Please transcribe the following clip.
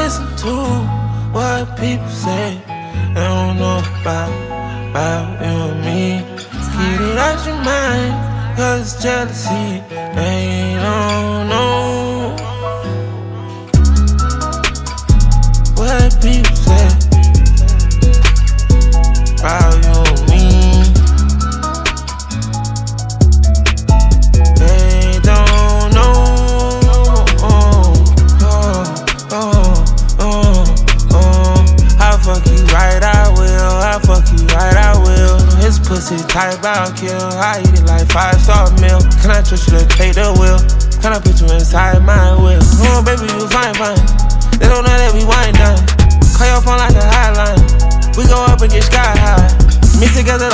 listen to what people say. They don't know about you and me. Keep it out your mind, cause it's jealousy. They don't know what people say about you and me. They don't know. I'll fuck you right, I will. I'll fuck you right, I will. His pussy type, I'll kill. I eat it like 5-star meal. Can I trust you to take the wheel? Can I put you inside my will? Oh, baby, you fine. They don't know that we wine done. Call your phone like a hotline. We go up and get sky high. Mix together